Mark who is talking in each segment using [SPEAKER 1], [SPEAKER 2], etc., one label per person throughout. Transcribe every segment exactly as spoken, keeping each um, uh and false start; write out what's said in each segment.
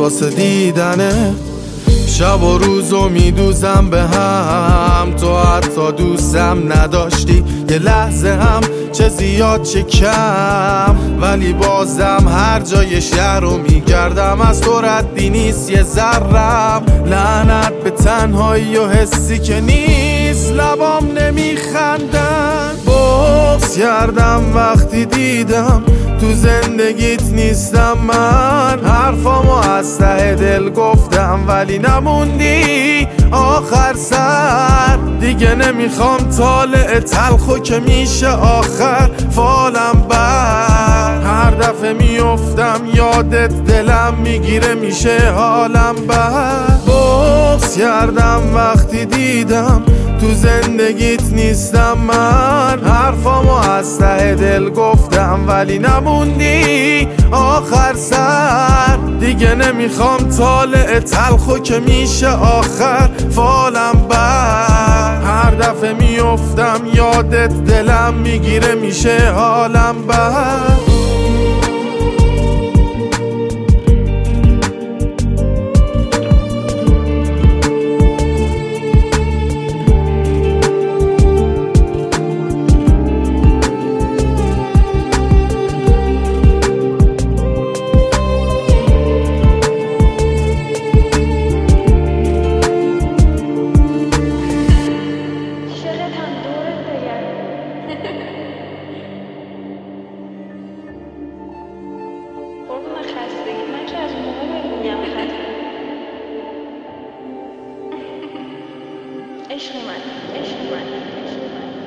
[SPEAKER 1] واسه دیدنه. شب و روزو میدوزم به هم، تو حتی دوستم نداشتی یه لحظه هم، چه زیاد چه کم. ولی بازم هر جای شهر رو میگردم، از تو ردی نیست یه ذرم. لعنت به تنهایی و حسی که نیست، لبام نمیخندن. بغض کردم وقتی دیدم تو زندگیت نیستم من. حرفامو از ته دل گفتم ولی نموندی آخر سر. دیگه نمیخوام طالع تلخو که میشه آخر فالم بر. هر دفعه میافتم یادت دلم میگیره میشه حالم بر. بغض کردم وقتی دیدم تو زندگیت نیستم من. حرفامو از ته دل گفتم ولی نموندی آخر سر. دیگه نمیخوام طالع تلخو که میشه آخر فالم بر. هر دفعه میافتم یادت دلم میگیره میشه حالم بر.
[SPEAKER 2] عشق من عشق من عشق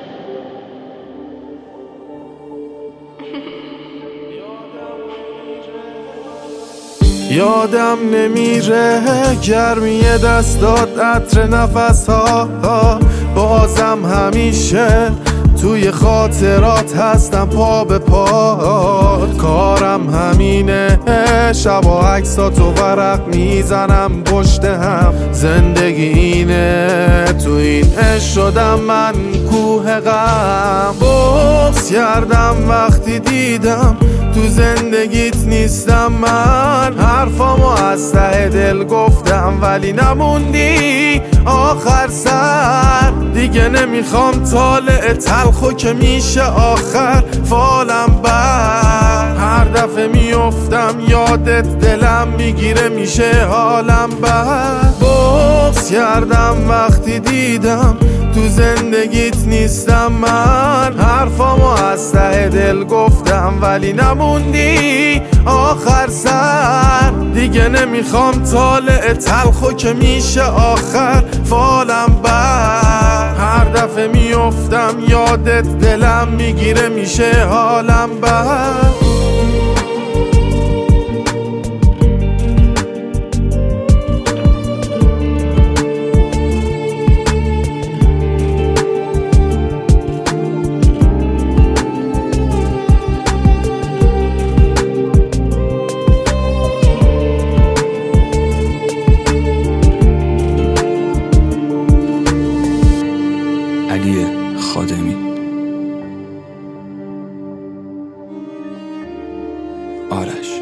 [SPEAKER 2] من
[SPEAKER 1] یادم نمیره گرمی دستات، عطر نفس ها، بازم همیشه توی خاطرات هستم پا به پا. کارم همینه شبا عکساتو ورق میزنم پشت هم. زندگی اینه تو این عشق شدم من کوه غم. بغض کردم وقتی دیدم تو زندگیت نیستم من. حرفامو از ته دل گفتم ولی نموندی آخر سر. دیگه نمیخوام طالع تلخو که میشه آخر فالم بر. هر دفعه میافتم یادت دلم میگیره میشه حالم بر. بغض کردم وقتی دیدم تو زندگیت نیستم من. حرفامو از ته دل گفتم ولی نموندی آخر سر. دیگه نمیخوام طالع تلخو که میشه آخر فالم بر. هر دفعه میافتم یادت دلم میگیره میشه حالم بر.
[SPEAKER 3] علی خادمی. آرش.